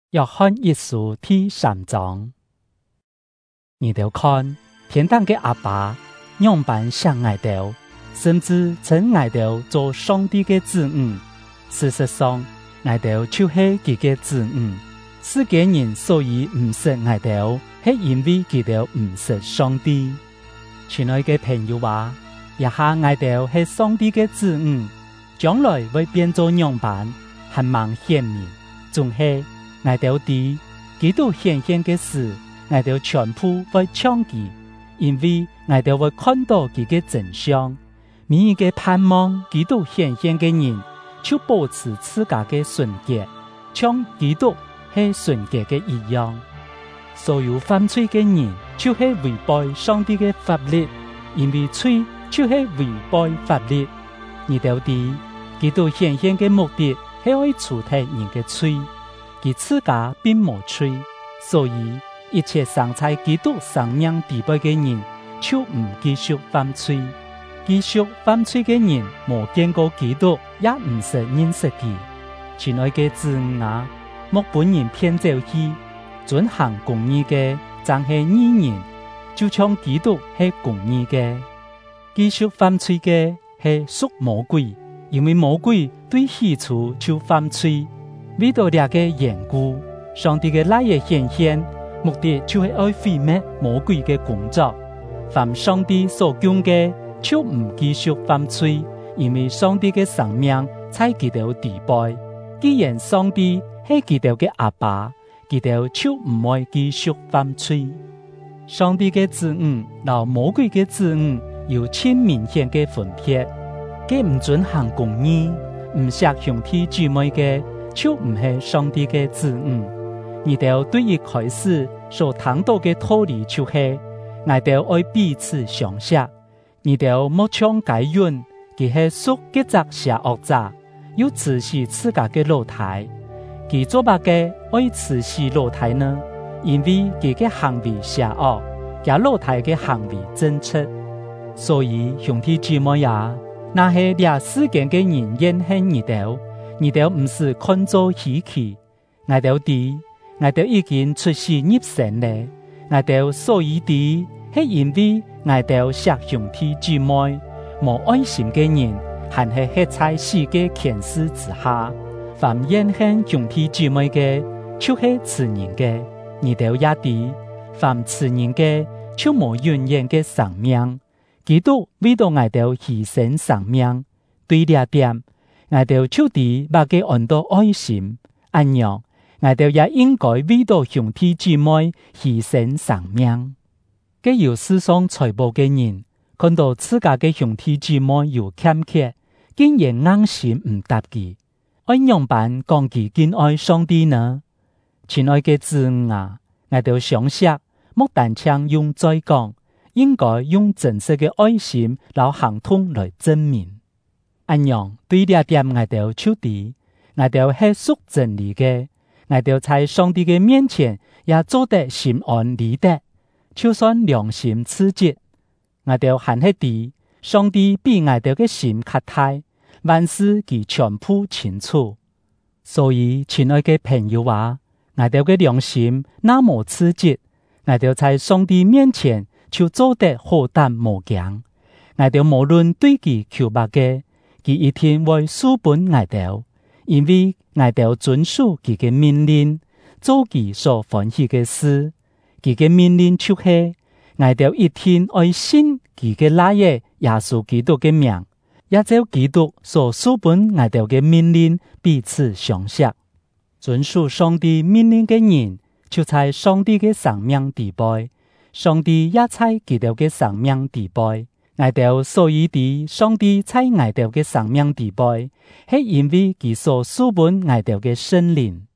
約翰一書第3章，你哋看天堂嘅阿爸樣板像我哋，甚至稱我哋做上帝嘅子女。事實上，我哋就是佢嘅子女。世界人所以唔識我哋，係因為佢哋唔識上帝。親愛嘅朋友話，一下我哋係上帝嘅子女，將來會變做樣板，很忙顯明，仲係我哋啲基督顯現嘅事，我哋全部會搶記，因為我哋會看到佢嘅真相。每一個盼望基督顯現嘅人，就保持自家嘅純潔，像基督係純潔嘅一樣。所有犯罪嘅人，就係違背上帝嘅法律，因為罪就係違背法律。你哋啲基督顯現嘅目的係為除掉人嘅罪。佢自家並無罪，所以一切生在基督生命地位嘅人，就唔繼續犯罪。繼續犯罪嘅人，冇見過基督，也唔識認識佢。親愛嘅子女啊，莫本人偏走去，遵行公義嘅，真係義人，就像基督係公義嘅。繼續犯罪嘅係屬魔鬼，因為魔鬼對起初就犯罪。為到這個緣故，上帝嘅來嘅顯現，目的就係要毀滅魔鬼嘅工作。凡上帝所講嘅，就唔繼續犯罪，因為上帝嘅生命在佢哋地位。既然上帝係佢哋嘅阿爸，佢哋就唔會繼續犯罪。上帝嘅子女同魔鬼嘅子女有千明顯嘅分別。佢唔准行公義，唔錫兄弟姊妹嘅，就唔係上帝嘅子女。你哋對一開始所聽到嘅道理就係，我哋愛彼此相惜。你哋莫像該隱，佢係屬一隻邪惡者，要刺死自家嘅肉體。佢做乜嘅愛刺死肉體呢？因為佢嘅行為邪惡，佢肉體嘅行為正直。所以兄弟姊妹呀，那係倆世間嘅人厭恨你哋唔是看作稀奇。我哋已經出世入神咧，我哋所以啲係因為我哋錫兄弟姊妹，無愛心嘅人，還係活在世界權勢之下。凡厭恨兄弟姊妹嘅，就係刺人嘅。你哋也啲，凡刺人嘅，就無永遠嘅生命。基督為到我哋犧牲生命，對呢點，我哋就啲把佢按到愛心，按樣，我哋也應該為到兄弟姊妹犧牲生命。嘅有世上財寶嘅人，看到自家嘅兄弟姊妹有欠缺，竟然硬心唔答佢，按樣辦講佢敬愛上帝呢？親愛嘅子女啊，我哋相識，莫單槍用再講，應該用真實嘅愛心和行動來證明。按樣對呢點我哋就啲，我哋係屬真理嘅，我哋在上帝嘅面前也做得心安理得。就算良心刺激，我哋還係啲，上帝比我哋嘅心較大，萬事佢全部清楚。所以親愛嘅朋友話，我哋嘅良心那麼刺激，我哋在上帝面前就做得好膽無驚。我哋無論對佢求乜嘅，佢一定會書本我哋，因為我哋遵守佢嘅命令，做佢所歡喜嘅事。佢嘅命令就係，我哋一天愛信佢嘅來嘅耶穌基督嘅名，也照基督所書本我哋嘅命令彼此相惜。遵守上帝命令嘅人，就在上帝嘅生命地位，上帝也在佢哋嘅生命地位。我哋所以啲上帝在我哋嘅生命地位，係因為佢所書本我哋嘅聖靈。